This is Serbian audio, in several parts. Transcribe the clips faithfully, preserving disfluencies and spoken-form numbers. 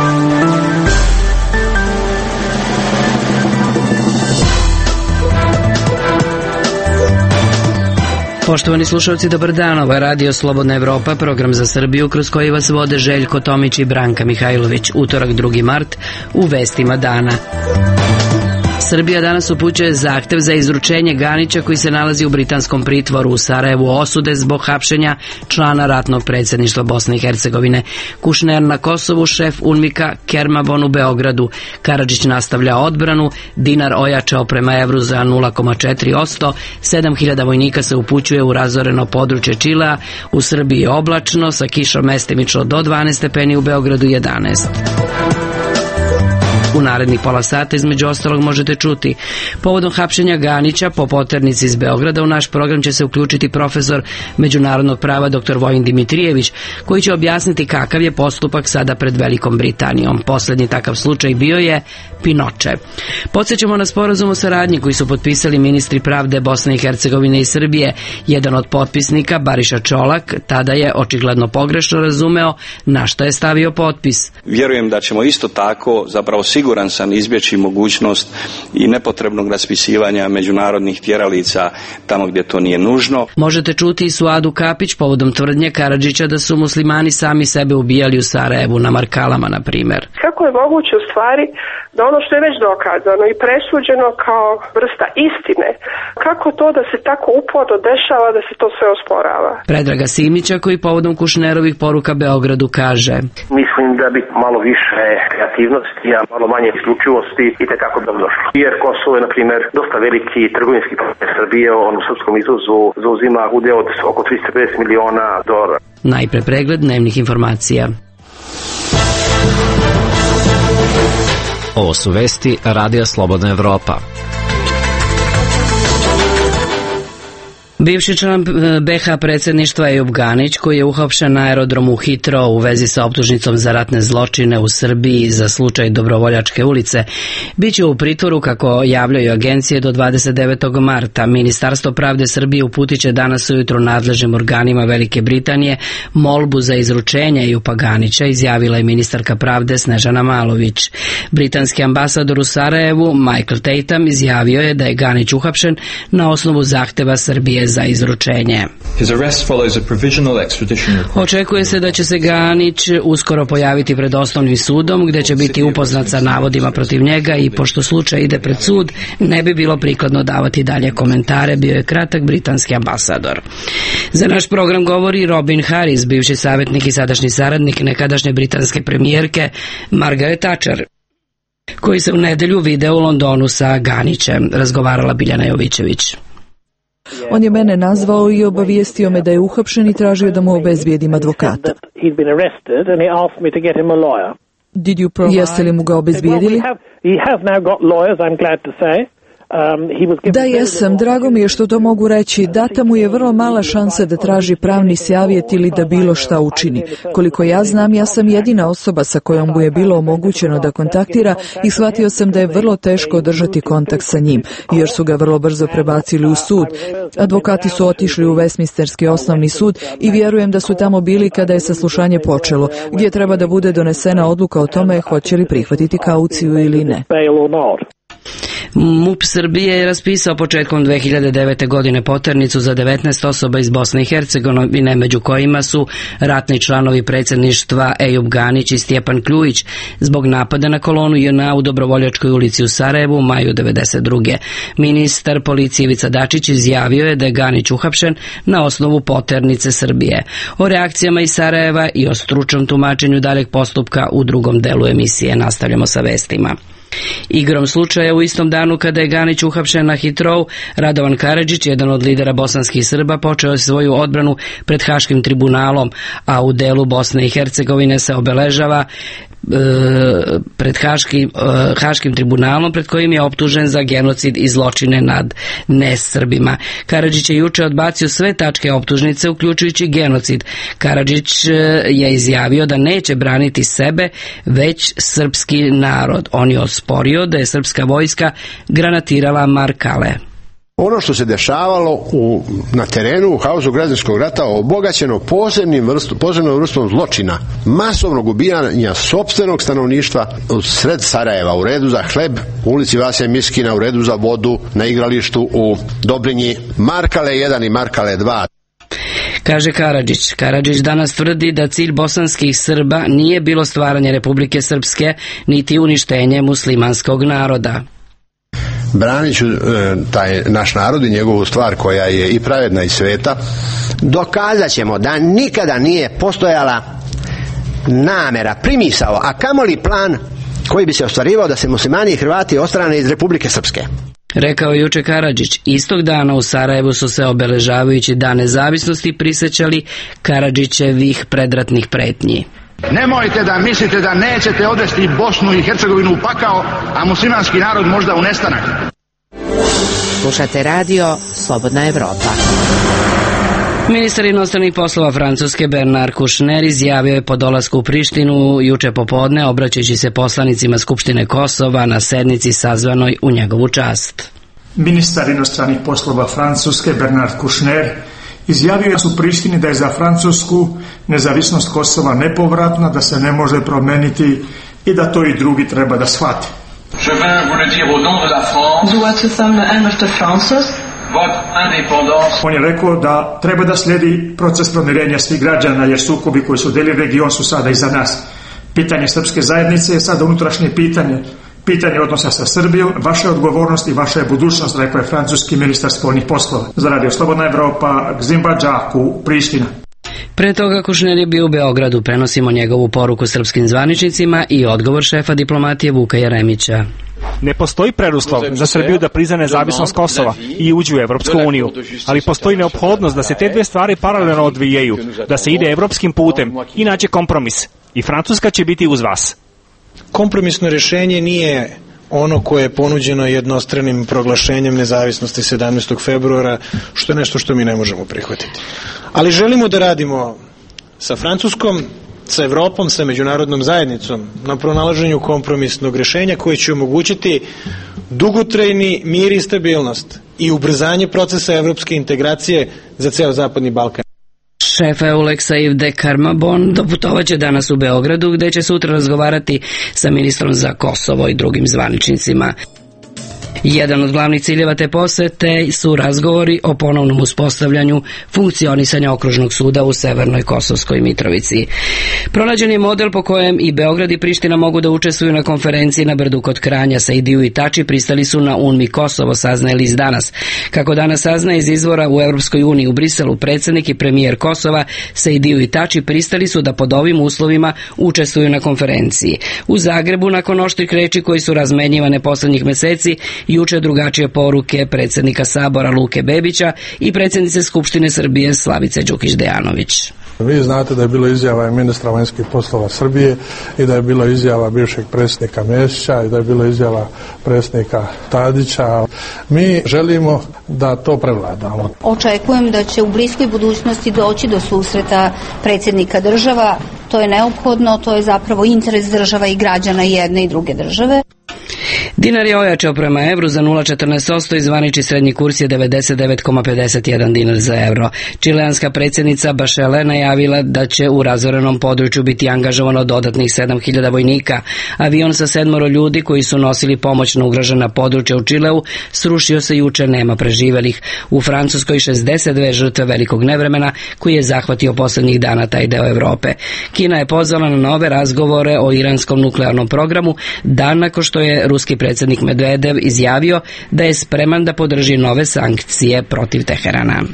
Poštovani slušalci, dobar dan, ovo je Radio Slobodna Evropa, program za Srbiju kroz koji vas vode Željko Tomić i Branka Mihajlović. Utorak drugi mart, u vestima dana. Srbija danas upućuje zahtev za izručenje Ganića koji se nalazi u britanskom pritvoru u Sarajevu osude zbog hapšenja člana ratnog predsjedništva Bosne i Hercegovine. Kušner na Kosovu, šef UNMIK-a Kermabon u Beogradu. Karadžić nastavlja odbranu, dinar ojačao prema evru za nula zarez četiri posto, sedam hiljada vojnika se upućuje u razoreno područje Čilea, u Srbiji je oblačno, sa kišom mestimično do dvanaest stepeni, u Beogradu jedanaest. U narednih pola sata između ostalog možete čuti: povodom hapšenja Ganića po poternici iz Beograda u naš program će se uključiti profesor međunarodnog prava dr Vojin Dimitrijević, koji će objasniti kakav je postupak sada pred Velikom Britanijom. Poslednji takav slučaj bio je Pinoče. Podsjećamo na sporazum o saradnji koji su potpisali ministri pravde Bosne i Hercegovine i Srbije. Jedan od potpisnika, Bariša Čolak, tada je očigledno pogrešno razumeo na što je stavio potpis. Vjerujem da ćemo isto tako, zapravo siguran sam, izbjeći mogućnost i nepotrebnog raspisivanja međunarodnih tjeralica tamo gdje to nije nužno. Možete čuti i Suadu Kapić povodom tvrdnje Karadžića da su muslimani sami sebe ubijali u Sarajevu, na Markalama, na primjer. Kako je moguće u stvari da ono što je već dokazano i presuđeno kao vrsta istine, kako to da se tako uporno dešava da se to sve osporava? Predraga Simića, koji povodom Kušnerovih poruka Beogradu kaže: mislim da bi malo više kreativnosti, a malo manje isključivosti i tekako dobrodošlo. Jer Kosovo je, na primjer, dosta veliki trgovinski partner Srbije, on u srpskom izvozu zauzima udjel od oko tristo pedeset miliona dolara. Najpre pregled dnevnih informacija. Ovo su vesti Radija Slobodna Evropa. Bivši član be ha predsjedništva Ejub Ganić, koji je uhapšen na aerodromu Hitrou u vezi sa optužnicom za ratne zločine u Srbiji za slučaj Dobrovoljačke ulice, bit će u pritvoru, kako javljaju agencije, do dvadeset devetog marta. Ministarstvo pravde Srbije uputit će danas ujutro nadležnim organima Velike Britanije molbu za izručenje Ejuba Ganića, izjavila je ministarka pravde Snežana Malović. Britanski ambasador u Sarajevu, Michael Tatum, izjavio je da je Ganić uhapšen na osnovu zahteva Srbije za izručenje. Očekuje se da će se Ganić uskoro pojaviti pred osnovnim sudom, gdje će biti upoznat sa navodima protiv njega, i pošto slučaj ide pred sud, ne bi bilo prikladno davati dalje komentare, bio je kratak britanski ambasador. Za naš program govori Robin Harris, bivši savjetnik i sadašnji saradnik nekadašnje britanske premijerke Margaret Thatcher, koji se u nedelju video u Londonu sa Ganićem, razgovarala Biljana Jovićević. On je mene nazvao i obavijestio me da je uhapšen i tražio da mu obezbijedim advokata. Jeste li mu ga obezbijedili? Da, jesam. Drago mi je što to mogu reći. Data mu je vrlo mala šansa da traži pravni savjet ili da bilo šta učini. Koliko ja znam, ja sam jedina osoba sa kojom mu je bilo omogućeno da kontaktira i shvatio sam da je vrlo teško održati kontakt sa njim, jer su ga vrlo brzo prebacili u sud. Advokati su otišli u Westminsterski osnovni sud i vjerujem da su tamo bili kada je saslušanje počelo, gdje treba da bude donesena odluka o tome hoće li prihvatiti kauciju ili ne. MUP Srbije je raspisao početkom dve hiljade devete. godine poternicu za devetnaest osoba iz Bosne i Hercegovine, među kojima su ratni članovi predsjedništva Ejub Ganić i Stjepan Kljujić, zbog napada na kolonu je na u Dobrovoljačkoj ulici u Sarajevu u maju devedeset druge. Ministar policije Ivica Dačić izjavio je da je Ganić uhapšen na osnovu poternice Srbije. O reakcijama iz Sarajeva i o stručnom tumačenju daljeg postupka u drugom delu emisije. Nastavljamo sa vestima. Igrom slučaja, u istom danu kada je Ganić uhapšen na Hitrou, Radovan Karadžić, jedan od lidera bosanskih Srba, počeo je svoju odbranu pred Haškim tribunalom, a u delu Bosne i Hercegovine se obeležava pred Haškim, Haškim tribunalom, pred kojim je optužen za genocid i zločine nad nesrbima. Karadžić je juče odbacio sve tačke optužnice, uključujući genocid. Karadžić je izjavio da neće braniti sebe, već srpski narod. On je osporio da je srpska vojska granatirala Markale. ono što se dešavalo u, na terenu u haosu građanskog rata obogaćeno posebnim vrstu, posebnom vrstom zločina, masovnog ubijanja sopstvenog stanovništva u sred Sarajeva, u redu za hleb, u ulici Vasija Miskina, u redu za vodu, na igralištu u Dobrinji, Markale jedan i Markale dva. Kaže Karadžić. Karadžić danas tvrdi da cilj bosanskih Srba nije bilo stvaranje Republike Srpske, niti uništenje muslimanskog naroda. Branit ću e, taj naš narod i njegovu stvar koja je i pravedna i sveta. Dokazat ćemo da nikada nije postojala namera, primisao, a kamoli plan koji bi se ostvarivao da se muslimani i Hrvati ostrane iz Republike Srpske. Rekao je juče Karadžić. Istog dana u Sarajevu su se obeležavajući Dan nezavisnosti prisjećali Karadžićevih predratnih pretnji. Nemojte da mislite da nećete odvesti Bosnu i Hercegovinu u pakao, a muslimanski narod možda u nestanak. Slušate radio Slobodna Evropa. Ministar inostranih poslova Francuske Bernard Kouchner izjavio je po dolasku u Prištinu juče popodne, obraćajući se poslanicima Skupštine Kosova na sednici sazvanoj u njegovu čast. Ministar inostranih poslova Francuske Bernard Kouchner izjavio je u Prištini da je za Francusku nezavisnost Kosova nepovratna, da se ne može promeniti i da to i drugi treba da shvate. Je viens vous le dire au nom de la France. On je rekao da treba da slijedi proces pomirenja svih građana, jer sukobi koji su delili region su sada iza nas. Pitanje srpske zajednice je sada unutrašnje pitanje. Pitanje odnosa sa Srbijom, vaša odgovornost i vaša je budućnost, rekao je francuski ministar spoljnih poslova. Za radio Slobodna Evropa, Gzimba Džaku, Priština. Pre toga Kouchner je bio u Beogradu, prenosimo njegovu poruku srpskim zvaničnicima i odgovor šefa diplomatije Vuka Jeremića. Ne postoji preduslov za Srbiju da prizna nezavisnost Kosova i uđe u Evropsku uniju, ali postoji neophodnost da se te dve stvari paralelno odvijaju, da se ide evropskim putem i nađe kompromis. I Francuska će biti uz vas. Kompromisno rješenje nije ono koje je ponuđeno jednostranim proglašenjem nezavisnosti sedamnaestog februara, što je nešto što mi ne možemo prihvatiti. Ali želimo da radimo sa Francuskom, sa Evropom, sa međunarodnom zajednicom na pronalaženju kompromisnog rješenja koje će omogućiti dugotrajni mir i stabilnost i ubrzanje procesa evropske integracije za ceo Zapadni Balkan. Šef Euleksa Yves Karmabon doputovaće danas u Beogradu, gde će sutra razgovarati sa ministrom za Kosovo i drugim zvaničnicima. Jedan od glavnih ciljeva te posete su razgovori o ponovnom uspostavljanju funkcionisanja okružnog suda u Severnoj Kosovskoj Mitrovici. Pronađen je model po kojem i Beograd i Priština mogu da učestvuju na konferenciji na Brdu kod Kranja. Saidiju i Tači pristali su na UNMI Kosovo, saznaje list Danas. Kako danas saznaje iz izvora u Europskoj uniji u Briselu, predsjednik i premijer Kosova Saidiju i Tači pristali su da pod ovim uslovima učestvuju na konferenciji. U Zagrebu, nakon oštrih reči koji su razmenjivane poslednjih meseci, juče drugačije poruke predsjednika Sabora Luke Bebića i predsjednice Skupštine Srbije Slavice Đukić-Dejanović. Vi znate da je bilo izjava ministra vanjskih poslova Srbije i da je bilo izjava bivšeg predsjednika Mesića i da je bilo izjava predsjednika Tadića. Mi želimo da to prevladamo. Očekujem da će u bliskoj budućnosti doći do susreta predsjednika država. To je neophodno, to je zapravo interes država i građana jedne i druge države. Dinar je ojačao prema evru za nula zarez četrnaest posto i zvanični srednji kurs je devedeset devet zarez pedeset jedan dinar za evro. Čileanska predsjednica Bašele najavila da će u razorenom području biti angažovano dodatnih sedam hiljada vojnika. Avion sa sedmoro ljudi koji su nosili pomoć na ugrožena područja u Čileu srušio se juče, nema preživelih. U Francuskoj šezdeset dve žrtve velikog nevremena koji je zahvatio posljednjih dana taj deo Evrope. Kina je pozvala na nove razgovore o iranskom nuklearnom programu dan nakon što je ruski predsjednik Medvedev izjavio da je spreman da podrži nove sankcije protiv Teherana.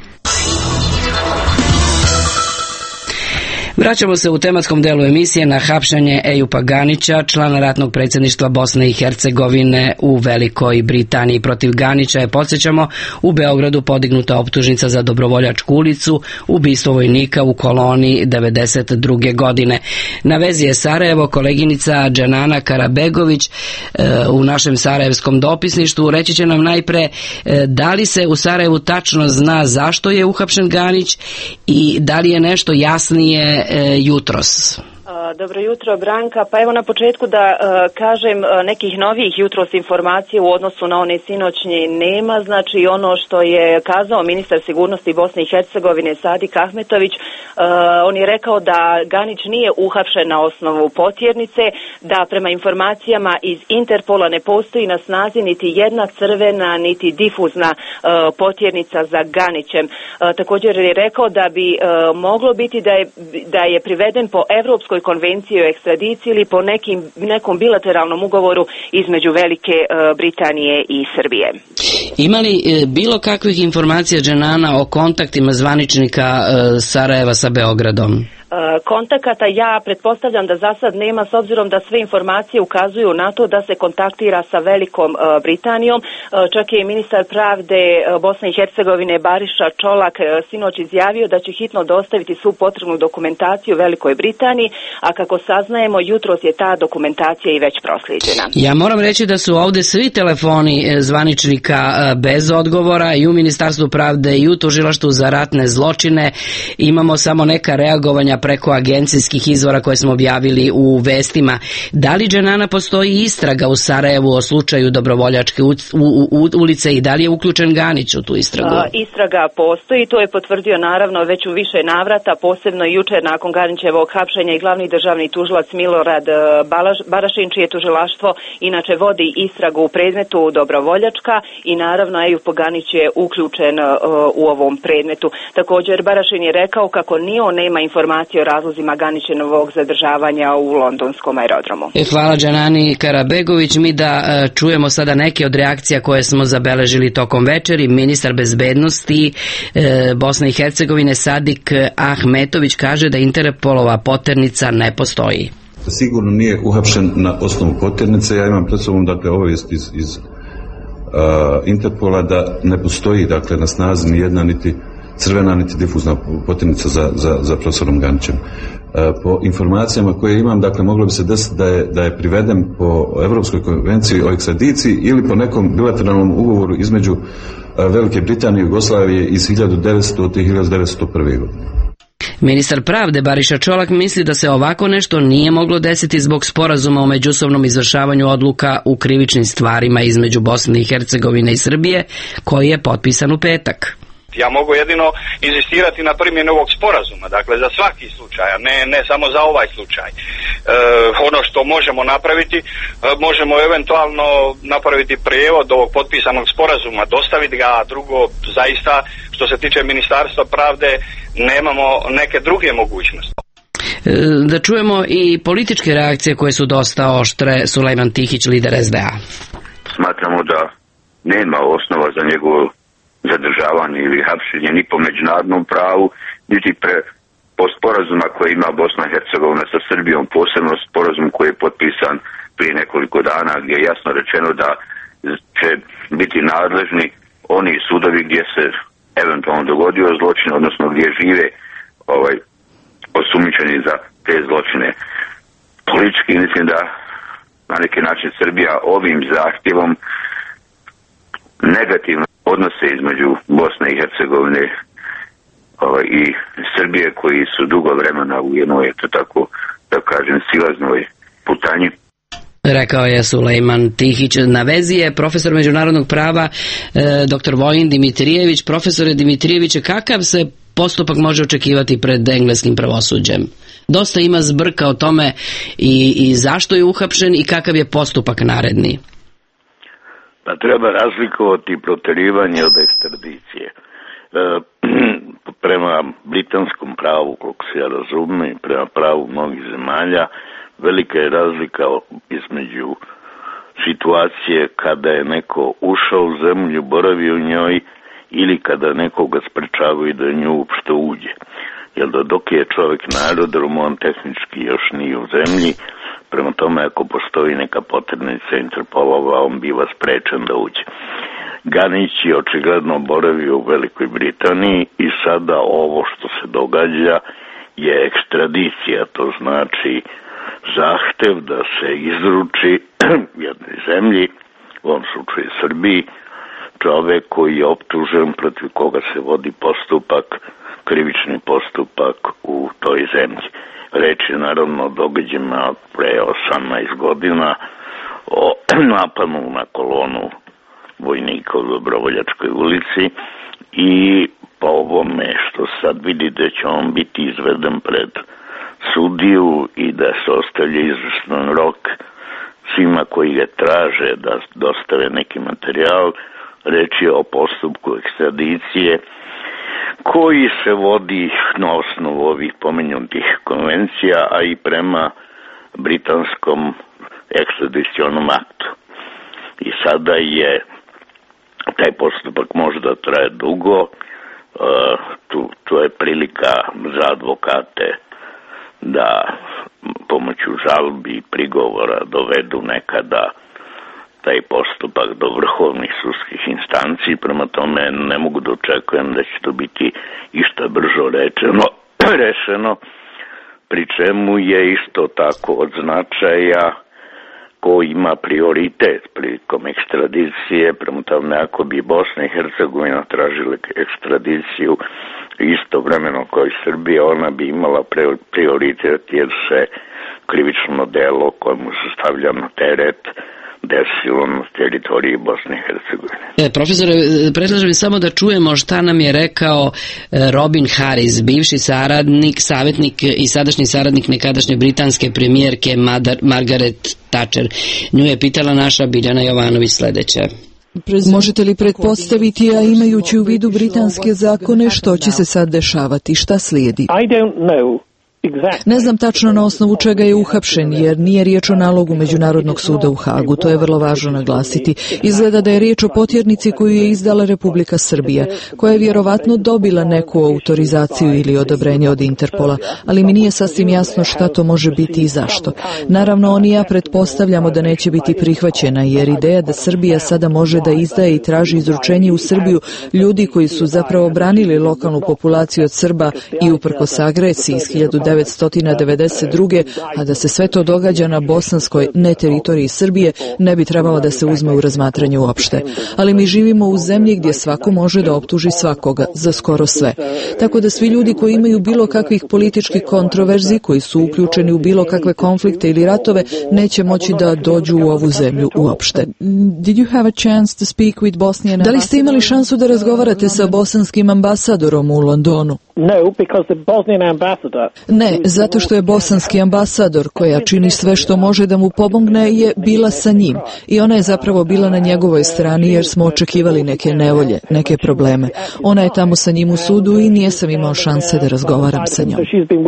Vraćamo se u tematskom delu emisije na hapšenje Ejupa Ganića, člana ratnog predsjedništva Bosne i Hercegovine u Velikoj Britaniji. Protiv Ganića je, podsjećamo, u Beogradu podignuta optužnica za dobrovoljačku ulicu, ubistvo vojnika u koloni devedeset druge godine. Na vezi je Sarajevo, koleginica Dženana Karabegović u našem sarajevskom dopisništvu. Reći će nam najpre da li se u Sarajevu tačno zna zašto je uhapšen Ganić i da li je nešto jasnije jutros. Dobro jutro, Branka. Pa evo na početku da uh, kažem, uh, nekih novih jutros informacija u odnosu na one sinoćnje nema. Znači ono što je kazao ministar sigurnosti Bosne i Hercegovine Sadik Ahmetović, uh, on je rekao da Ganić nije uhapšen na osnovu potjernice, da prema informacijama iz Interpola ne postoji na snazi niti jedna crvena niti difuzna uh, potjernica za Ganićem. Uh, također je rekao da bi uh, moglo biti da je, da je priveden po Evropskoj konvenciji o ekstradiciji ili po nekim, nekom bilateralnom ugovoru između Velike uh, Britanije i Srbije. Ima li e, bilo kakvih informacija Dženana o kontaktima zvaničnika e, Sarajeva sa Beogradom? Kontakata ja pretpostavljam da za sad nema, s obzirom da sve informacije ukazuju na to da se kontaktira sa Velikom Britanijom. Čak je i ministar pravde Bosne i Hercegovine Bariša Čolak sinoć izjavio da će hitno dostaviti svu potrebnu dokumentaciju Velikoj Britaniji, a kako saznajemo jutros je ta dokumentacija i već proslijeđena. Ja moram reći da su ovdje svi telefoni zvaničnika bez odgovora i u Ministarstvu pravde i u Tužilaštvu za ratne zločine. Imamo samo neka reagovanja preko agencijskih izvora koje smo objavili u vestima. Da li, Dženana, postoji istraga u Sarajevu o slučaju Dobrovoljačke u, u, u, ulice i da li je uključen Ganić u tu istragu? A, istraga postoji, to je potvrdio naravno već u više navrata, posebno jučer nakon Ganićevog hapšenja i glavni državni tužilac Milorad Balaš, Barašin, čije tužilaštvo inače vodi istragu u predmetu Dobrovoljačka i naravno Ejup Ganić je uključen uh, u ovom predmetu. Također Barašin je rekao kako ni on nema informacije o razlozima Ganićevog zadržavanja u londonskom aerodromu. E, hvala Dženani Karabegović. Mi da e, čujemo sada neke od reakcija koje smo zabeležili tokom večeri. Ministar bezbednosti e, Bosne i Hercegovine Sadik Ahmetović kaže da Interpolova poternica ne postoji. Sigurno nije uhapšen na osnovu poternice. Ja imam pred sobom dakle obavijest iz, iz uh, Interpola da ne postoji dakle na snazi ni jedna niti crvena niti difuzna poternica za, za, za profesorom Ganićem. E, po informacijama koje imam, dakle, moglo bi se desiti da je, da je priveden po Evropskoj konvenciji o ekstradiciji ili po nekom bilateralnom ugovoru između Velike Britanije i Jugoslavije iz hiljadu devetstota. i hiljadu devetsto prve. godine. Ministar pravde Bariša Čolak misli da se ovako nešto nije moglo desiti zbog sporazuma o međusobnom izvršavanju odluka u krivičnim stvarima između Bosne i Hercegovine i Srbije, koji je potpisan u petak. Ja mogu jedino inzistirati na primjeni ovog sporazuma, dakle za svaki slučaj, a ne, ne samo za ovaj slučaj. E, ono što možemo napraviti, e, možemo eventualno napraviti prijevod ovog potpisanog sporazuma, dostaviti ga, a drugo, zaista, što se tiče Ministarstva pravde, nemamo neke druge mogućnosti. Da čujemo i političke reakcije koje su dosta oštre. Sulejman Tihić, lider es de a. Smatramo da nema osnova za njegovo zadržavanje ili hapšenje ni po međunarodnom pravu, niti pre, po sporazuma koje ima Bosna i Hercegovina sa Srbijom, posebno sporazum koji je potpisan prije nekoliko dana, gdje je jasno rečeno da će biti nadležni oni sudovi gdje se eventualno dogodio zločin, odnosno gdje žive ovaj, osumnjičeni za te zločine. Politički mislim da na neki način Srbija ovim zahtjevom negativno odnose između Bosne i Hercegovine ovaj, i Srbije, koji su dugo vremena u jednoj, eto tako da kažem, silaznoj putanji. Rekao je Sulejman Tihić. Na vezi je profesor međunarodnog prava e, doktor Vojin Dimitrijević. Profesore Dimitrijeviće, kakav se postupak može očekivati pred engleskim pravosuđem? Dosta ima zbrka o tome i, i zašto je uhapšen i kakav je postupak naredni. Pa treba razlikovati protjerivanje od ekstradicije. E, prema britanskom pravu, koliko se ja razumijem, prema pravu mnogih zemalja, velika je razlika između situacije kada je neko ušao u zemlju, boravio u njoj, ili kada nekoga sprečavaju da nju uopšte uđe. Jer da dok je čovjek na aerodromu, on tehnički još nije u zemlji, prema tome ako postoji neka poternica Interpolova, on biva sprečen da uđe. Ganić je očigledno boravio u Velikoj Britaniji i sada ovo što se događa je ekstradicija, to znači zahtev da se izruči jednoj zemlji, u ovom slučaju Srbiji, čovjek koji je optužen, protiv koga se vodi postupak, krivični postupak u toj zemlji. Reč je naravno o događajima pre osamnaest godina, o napadu na kolonu vojnika u Dobrovoljačkoj ulici i po ovome što sad vidi da će on biti izveden pred sudiju i da se ostavlja izvrstan rok svima koji ga traže da dostave neki materijal. Reč je o postupku ekstradicije koji se vodi na osnovu ovih pomenutih konvencija, a i prema britanskom ekstradicionom aktu. I sada je taj postupak možda traje dugo, tu, tu je prilika za advokate da pomoću žalbi i prigovora dovedu nekada taj postupak do vrhovnih sudskih instanci, prema tome ne mogu da očekujem da će to biti išta brzo rečeno, rešeno, pri čemu je isto tako od značaja ko ima prioritet prilikom ekstradicije. Prema tome, ako bi Bosna i Hercegovina tražila ekstradiciju istovremeno kao i Srbija, ona bi imala prioritet jer se krivično delo kojemu se stavlja na teret desilo na teritoriji Bosne i Hercegovine. E, profesore, predlažem samo da čujemo šta nam je rekao Robin Harris, bivši saradnik, savjetnik i sadašnji saradnik nekadašnje britanske premijerke Margaret Thatcher. Nju je pitala naša Biljana Jovanović sledeće. Možete li pretpostaviti, a imajući u vidu britanske zakone, što će se sad dešavati, šta slijedi? I don't know. Ne znam tačno na osnovu čega je uhapšen, jer nije riječ o nalogu Međunarodnog suda u Hagu, to je vrlo važno naglasiti. Izgleda da je riječ o potjernici koju je izdala Republika Srbija, koja je vjerovatno dobila neku autorizaciju ili odobrenje od Interpola, ali mi nije sasvim jasno šta to može biti i zašto. Naravno, on i ja pretpostavljamo da neće biti prihvaćena, jer ideja da Srbija sada može da izdaje i traži izručenje u Srbiju ljudi koji su zapravo branili lokalnu populaciju od Srba i uprkos agresiji iz hiljadu devetsto devedeset druge. a da se sve to događa na bosanskoj, ne teritoriji Srbije, ne bi trebalo da se uzme u razmatranje uopšte. Ali mi živimo u zemlji gdje svako može da optuži svakoga za skoro sve. Tako da svi ljudi koji imaju bilo kakvih političkih kontroverzi, koji su uključeni u bilo kakve konflikte ili ratove, neće moći da dođu u ovu zemlju uopšte. Did you have a chance to speak with Bosnian Da li ste imali šansu da razgovarate sa bosanskim ambasadorom u Londonu? No, because the Bosnian ambassador... Ne, zato što je bosanski ambasador, koja čini sve što može da mu pomogne, je bila sa njim. I ona je zapravo bila na njegovoj strani jer smo očekivali neke nevolje, neke probleme. Ona je tamo sa njim u sudu i nije sam imao šanse da razgovaram sa njom.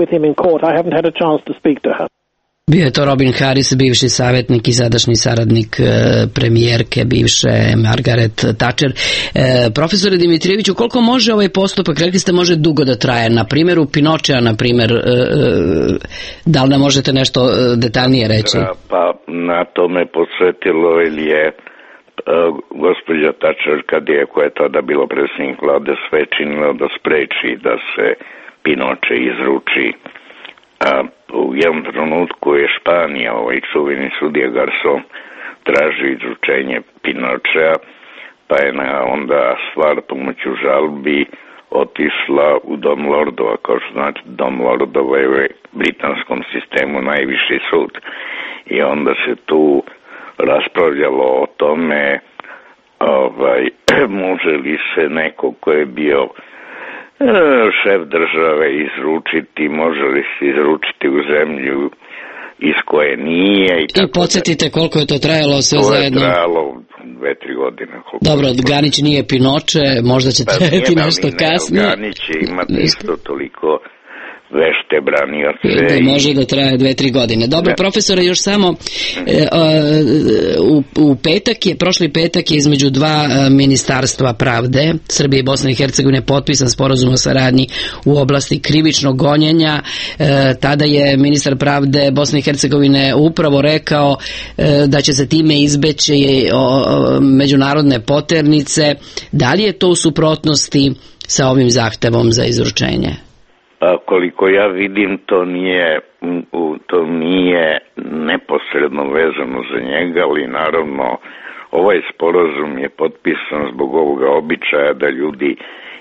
Bio je to Robin Harris, bivši savjetnik i sadašnji saradnik premijerke bivše Margaret Thatcher. E, profesore Dimitrijeviću, koliko može ovaj postupak, rekli ste može dugo da traje, na primjeru Pinočea, na primjer, e, da li nam možete nešto detaljnije reći? Pa na tome posvetilo ili je e, gospođa Thatcher, kad je, koja je tada bilo predsjednik vlade, sve činilo da spreči da se Pinoče izruči. A u jednom trenutku je Španija, ovaj čuveni sudija Garson, traži izručenje Pinočea, pa je na onda stvar pomoću žalbi otišla u Dom lordova, kao što znači Dom lordova je u britanskom sistemu najviši sud. I onda se tu raspravljalo o tome ovaj, može li se neko ko je bio šef države izručiti, može li se izručiti u zemlju iz koje nije. I, I podsjetite da, koliko je to trajalo sve to zajedno? To je trajalo dve, tri godine. Dobro, Ganić nije Pinoče, možda će trajati pa nešto kasnije. Ganić će imati isto toliko vešte branioce. Da može da traje dve, tri godine. Dobro, da. Profesore, još samo e, u, u petak je, prošli petak je između dva ministarstva pravde, Srbije i Bosne i Hercegovine, potpisan sporazum o saradnji u oblasti krivičnog gonjenja. E, tada je ministar pravde Bosne i Hercegovine upravo rekao e, da će se time izbeći o, o, međunarodne poternice. Da li je to u suprotnosti sa ovim zahtevom za izručenje? A koliko ja vidim, to nije, to nije neposredno vezano za njega, ali naravno ovaj sporazum je potpisan zbog ovoga običaja da ljudi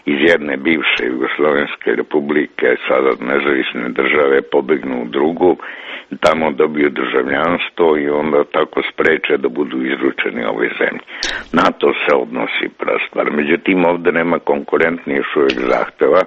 iz jedne bivše Jugoslovenske republike, sada nezavisne države, pobegnu u drugu, tamo dobiju državljanstvo i onda tako spreče da budu izručeni ovoj zemlji. Na to se odnosi prva stvar. Međutim, ovde nema konkurentni još uvijek zahteva.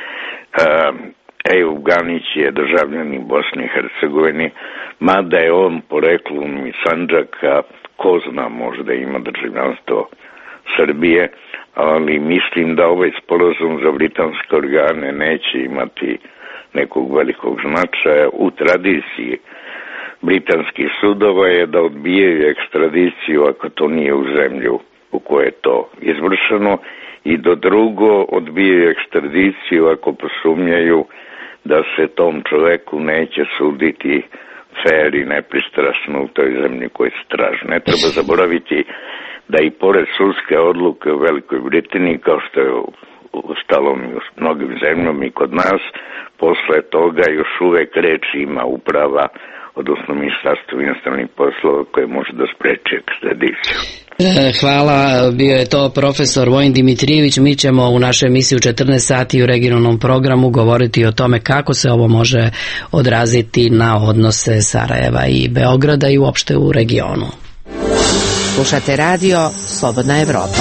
Ejub Ganić je državljanin Bosne i Hercegovine, mada je on poreklom iz Sandžaka, ko zna, možda ima državljanstvo Srbije, ali mislim da ovaj sporazum za britanske organe neće imati nekog velikog značaja. U tradiciji britanskih sudova je da odbijaju ekstradiciju ako to nije u zemlju u kojoj je to izvršeno, i do drugo odbijaju ekstradiciju ako posumnjaju da se tom čoveku neće suditi fair i nepristrasno u toj zemlji koji se traži. Ne treba zaboraviti da i pored sudske odluke u Velikoj Britaniji, kao što je u stalom i u mnogim zemljama i kod nas, posle toga još uvek reč ima uprava, odnosno Ministarstvo inostranih poslova, koje može da spreči ekstradiciju. Hvala, bio je to profesor Vojin Dimitrijević. Mi ćemo u našoj emisiji u četrnaest sati u regionalnom programu govoriti o tome kako se ovo može odraziti na odnose Sarajeva i Beograda i uopšte u regionu. Slušate radio Slobodna Evropa.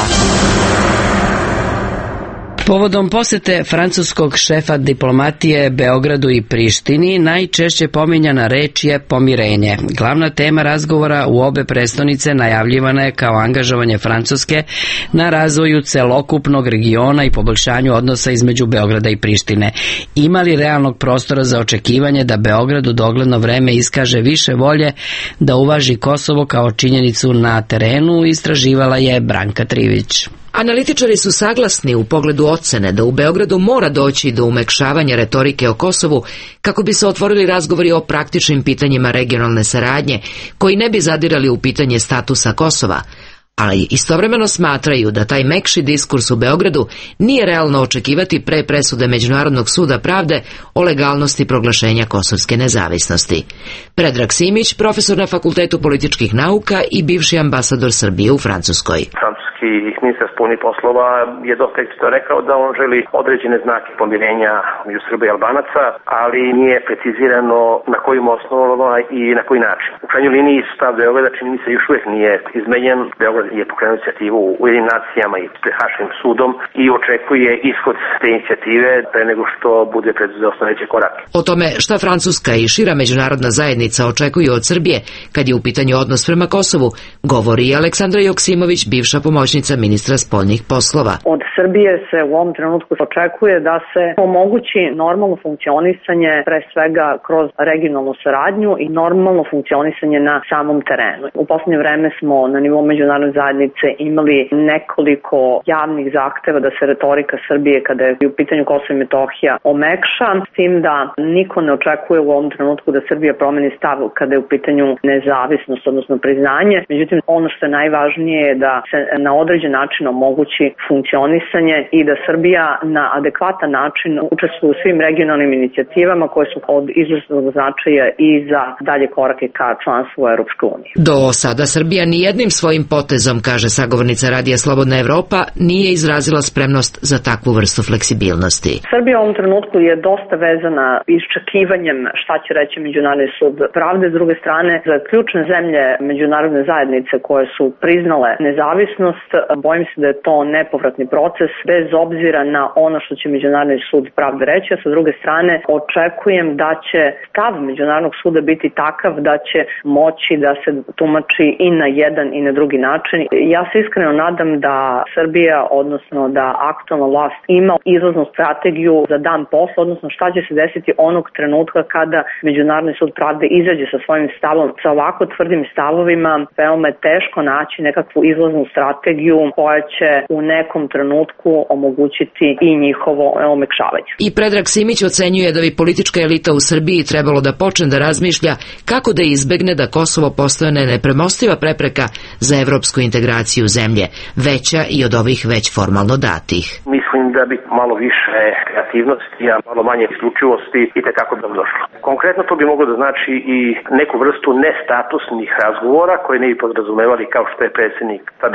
Povodom posete francuskog šefa diplomatije Beogradu i Prištini, najčešće pominjana reč je pomirenje. Glavna tema razgovora u obe prestonice najavljivana je kao angažovanje Francuske na razvoju celokupnog regiona i poboljšanju odnosa između Beograda i Prištine. Ima li realnog prostora za očekivanje da Beograd u dogledno vreme iskaže više volje da uvaži Kosovo kao činjenicu na terenu, istraživala je Branka Trivić. Analitičari su saglasni u pogledu ocene da u Beogradu mora doći do umekšavanja retorike o Kosovu kako bi se otvorili razgovori o praktičnim pitanjima regionalne saradnje koji ne bi zadirali u pitanje statusa Kosova, ali istovremeno smatraju da taj mekši diskurs u Beogradu nije realno očekivati pre presude Međunarodnog suda pravde o legalnosti proglašenja kosovske nezavisnosti. Predrag Simić, profesor na Fakultetu političkih nauka i bivši ambasador Srbije u Francuskoj. Francuski ministar spoljnih poslova je dosta eksplicitno rekao da on želi određene znake pomirenja među Srba i Albanaca, ali nije precizirano na kojim osnovama i na koji način. U krajnjoj liniji stav Beograda čini mi se još uvijek nije izmenjen. Beograd je pokrenuo inicijativu u Ujedinjenim nacijama i pred Haškim sudom i očekuje ishod te inicijative pre nego što bude preduzeo sledeće korake. O tome šta Francuska i šira međunarodna zajednica očekuju od Srbije kad je u pitanju odnos prema Kosovu, govori i Aleksandra Joksimović, bivša pomoćnica ministra spoljnih poslova. Od Srbije se u ovom trenutku očekuje da se omogući normalno funkcionisanje, pre svega kroz regionalnu saradnju i normalno funkcionisanje na samom terenu. U poslednje vreme smo na nivou međunarodne zajednice imali nekoliko javnih zahteva da se retorika Srbije kada je u pitanju Kosovo i Metohija omekša, s tim da niko ne očekuje u ovom trenutku da Srbija promeni stav kada je u pitanju nezavisnost, odnosno priznanje. Međutim, ono što je najvažnije je da se na određen način omogući funkcionisanje i da Srbija na adekvatan način učestvuje u svim regionalnim inicijativama koje su od izuzetnog značaja i za dalje korake ka članstvu u Europskoj uniji. Do sada Srbija ni jednim svojim potezom, kaže sagovornica Radija Slobodna Evropa, nije izrazila spremnost za takvu vrstu fleksibilnosti. Srbija u ovom trenutku je dosta vezana iščekivanjem šta će reći Međunarodni sud pravde. S druge strane, za ključne zemlje međunarodne zajednice koje su priznale nezavisnost, bojim se da je to nepovratni proces bez obzira na ono što će Međunarodni sud pravde reći, a sa druge strane očekujem da će stav Međunarodnog suda biti takav da će moći da se tumači i na jedan i na drugi način. Ja se iskreno nadam da Srbija, odnosno da aktualna vlast ima izlaznu strategiju za dan posla, odnosno šta će se desiti onog trenutka kada Međunarodni sud pravde izađe sa svojim stavom. Sa ovako tvrdim stavovima veoma je teško naći nekakvu izlaznu strategiju koja će u nekom trenutku omogućiti i njihovo omekšavanje. I Predrag Simić ocenjuje da bi politička elita u Srbiji trebalo da počne da razmišlja kako da izbegne da Kosovo postane nepremostiva prepreka za evropsku integraciju zemlje, veća i od ovih već formalno datih. Mislim da bi malo više kreativnosti, a malo manje isključivosti i tekako da bi došlo. Konkretno to bi moglo da znači i neku vrstu nestatusnih razgovora koje ne bi podrazumevali, kao što je predsjednik sad rekao,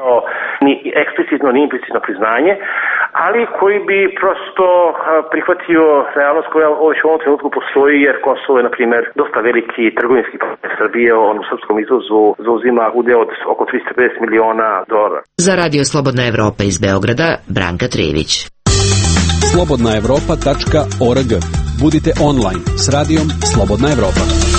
kao ni eksplicitno ni implicitno priznanje, ali koji bi prosto prihvatio realnost koja već u ovom trenutku postoji, jer Kosovo je, na primjer, dosta veliki trgovinski partner Srbije, on u srpskom izvozu zauzima udeo od oko tristo pedeset miliona dolara. Za Radio Slobodna Evropa iz Beograda, Branka Trević. slobodna evropa tačka org. Budite online s radijom Slobodna Evropa.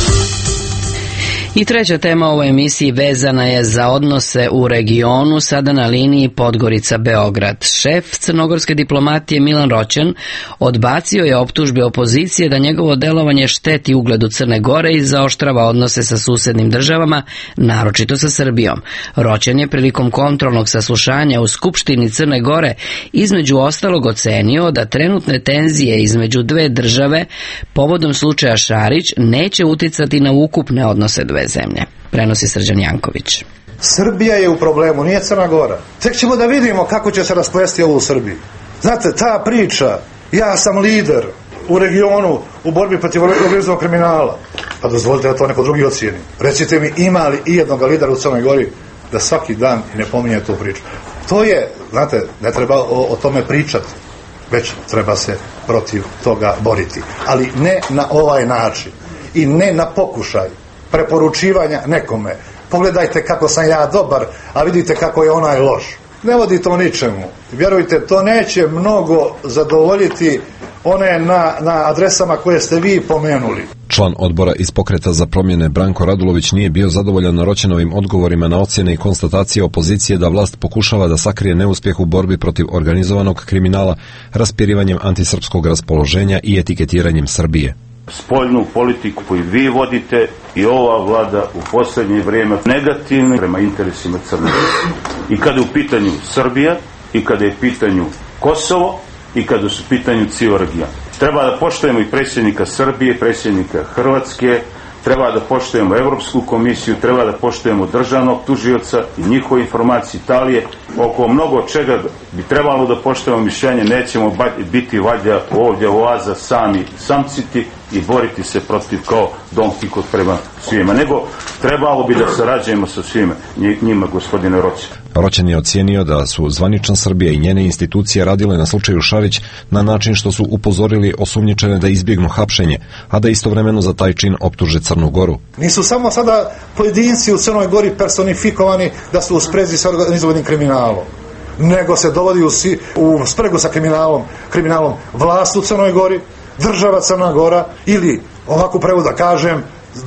I treća tema u ovoj emisiji vezana je za odnose u regionu, sada na liniji Podgorica-Beograd. Šef crnogorske diplomatije Milan Roćen odbacio je optužbe opozicije da njegovo delovanje šteti ugledu Crne Gore i zaoštrava odnose sa susednim državama, naročito sa Srbijom. Roćen je prilikom kontrolnog saslušanja u Skupštini Crne Gore između ostalog ocenio da trenutne tenzije između dve države povodom slučaja Šarić neće uticati na ukupne odnose dve zemlje. Prenosi Srđan Janković. Srbija je u problemu, nije Crna Gora. Tek ćemo da vidimo kako će se rasplesti ovo u Srbiji. Znate, ta priča, ja sam lider u regionu u borbi protiv organizovanog kriminala. Pa dozvolite da to neko drugi ocijeni. Recite mi, ima li i jednog lidera u Crnoj Gori da svaki dan ne pominje tu priču? To je, znate, ne treba o, o tome pričati, već treba se protiv toga boriti. Ali ne na ovaj način i ne na pokušaj preporučivanja nekome. Pogledajte kako sam ja dobar, a vidite kako je onaj loš. Ne vodi to ničemu. Vjerujte, to neće mnogo zadovoljiti one na, na adresama koje ste vi pomenuli. Član odbora iz Pokreta za promjene Branko Radulović nije bio zadovoljan Roćenovim odgovorima na ocjene i konstatacije opozicije da vlast pokušava da sakrije neuspjeh u borbi protiv organizovanog kriminala, raspirivanjem antisrpskog raspoloženja i etiketiranjem Srbije. Spoljnu politiku koju vi vodite i ova vlada u posljednje vrijeme negativne prema interesima Crne Gore. I kada je u pitanju Srbija, i kada je u pitanju Kosovo, i kada su u pitanju cijel region. Treba da poštujemo i predsjednika Srbije, predsjednika Hrvatske, treba da poštujemo Europsku komisiju, treba da poštujemo državnog tužioca i njihove informacije Italije. Oko mnogo čega bi trebalo da poštujemo mišljenje, nećemo biti valjda ovdje oaza sami samciti i boriti se protiv kao Don Kihot prema svima, nego trebalo bi da sarađujemo sa svima njima, gospodine Roćen. Roćen je ocijenio da su zvanična Srbija i njene institucije radile na slučaju Šarić na način što su upozorili osumnjičene da izbjegnu hapšenje, a da istovremeno za taj čin optuže Crnu Goru. Nisu samo sada pojedinci u Crnoj Gori personifikovani da su u sprezi sa organizovanim kriminalom, nego se dovodi u, si, u spregu sa kriminalom, kriminalom vlast u Crnoj Gori, država Crna Gora ili, ovako prevoda kažem,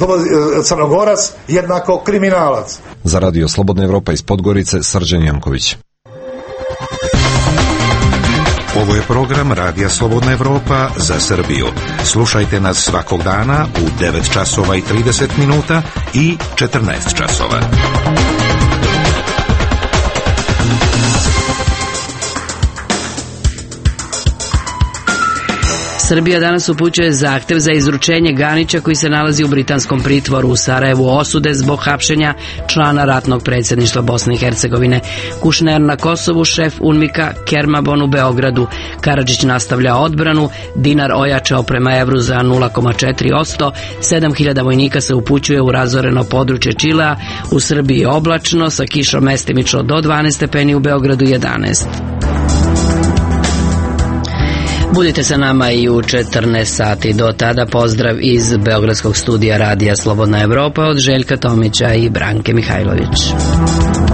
Crnogorac jednako kriminalac. Za Radio Slobodna Evropa iz Podgorice, Srđan Janković. Ovo je program Radija Slobodna Evropa za Srbiju. Slušajte nas svakog dana u devet časova i trideset minuta i četrnaest časova. Srbija danas upućuje zahtev za izručenje Ganića koji se nalazi u britanskom pritvoru u Sarajevu osude zbog hapšenja člana ratnog predsjedništva Bosne i Hercegovine. Kušner na Kosovu, šef UNMIK-a Kermabon u Beogradu. Karadžić nastavlja odbranu, dinar ojačao prema evru za nula zarez četiri posto, sedam hiljada vojnika se upućuje u razoreno područje Čilea, u Srbiji oblačno, sa kišom mestimično do dvanaest stepeni, u Beogradu jedanaest. Budite sa nama i u četrnaest sati. Do tada pozdrav iz Beogradskog studija Radija Slobodna Evropa od Željka Tomića i Branke Mihajlović.